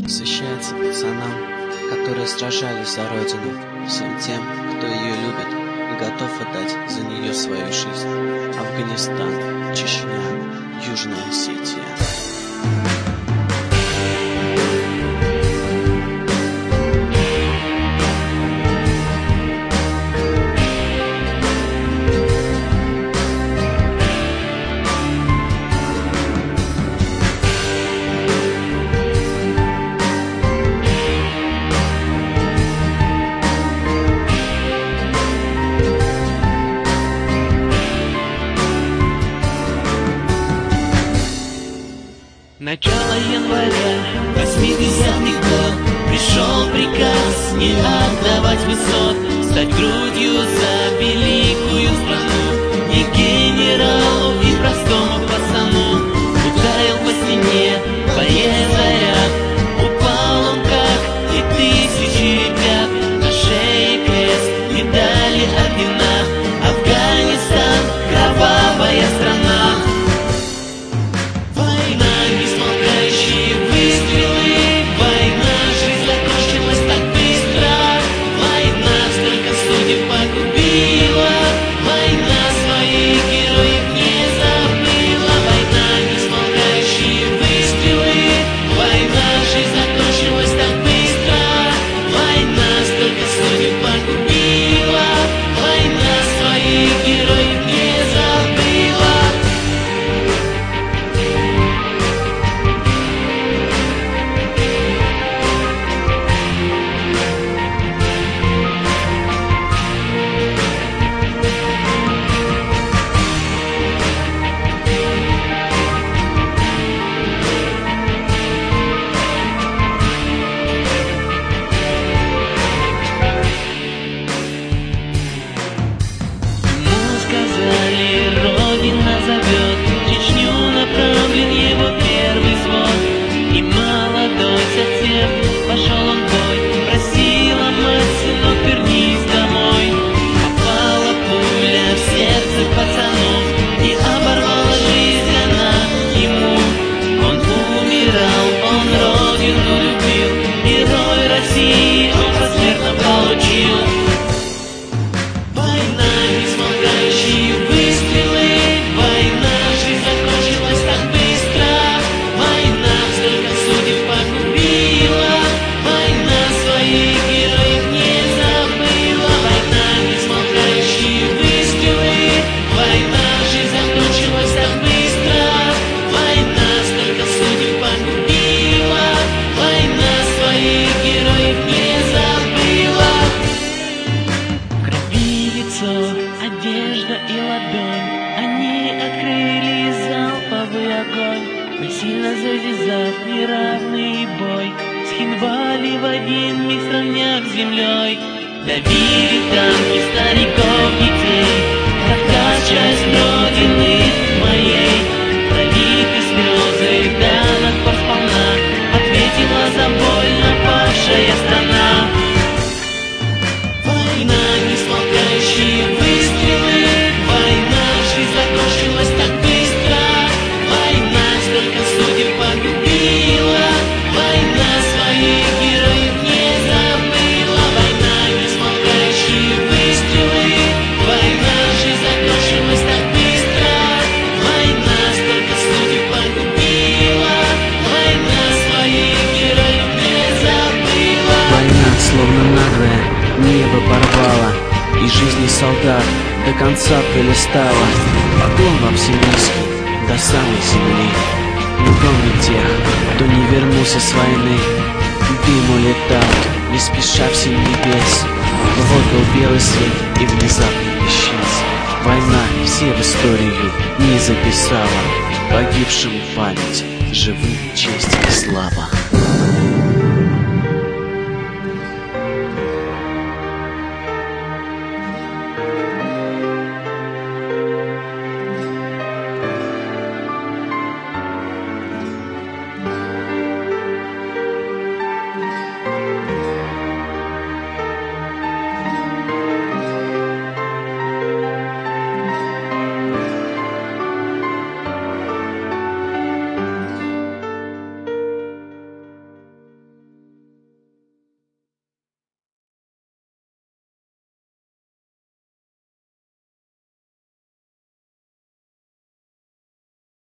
посвящается пацанам, которые сражались за Родину, всем тем, кто ее любит и готов отдать за нее свою жизнь. Афганистан, Чечня, Южная Осетия. Начало января 80-х год. Пришел приказ не отдавать высот, стать грудью за великую страну. И генералу, и простому пацану ударил по стене боец заряд. Упал он как и тысячи ребят, на шее крест и дали ордена. Афганистан, кровавая страна. Пошел он в бой, просила мать: сынок, вернись домой. Попала пуля в сердце пацану, и оборвала жизнь она ему. Он умирал, он родину любил, герой России он посмертно получил. Война, несмолкающие выстрелы, война, жизнь закончилась так быстро. Война столько судеб погубила, война своих героев не забыла. Война, несмолкающие выстрелы, война, жизнь закончилась так быстро. Война столько судеб погубила, война своих героев не забыла. В крови лицо, одежда и ладонь, они открыли залповый огонь. Мы сильно завязав неравный бой, схинвали в один миг, сравняв с землей. Давили танки стариков, детей, когда часть родины моей. Пролиты слезы, да на пор сполна, ответила за больно павшая страна. Война, несмолкающие выстрелы, война, жизнь закончилась так быстро. Война столько судеб погубила, война своих героев не забыла. Война, несмолкающие выстрелы, война, жизнь закончилась так быстро. Война столько судеб погубила, война своих героев не забыла. Война, словно наглая, небо порвала, и жизни солдат до конца прилистала. Поклон вам всем низкий до самой земли. Не помню тех, кто не вернулся с войны. Дым улетал, не спеша в семь небес. Вот был белый свет и внезапно исчез. Война все в историю не записала. Погибшим память, живым честь и слава.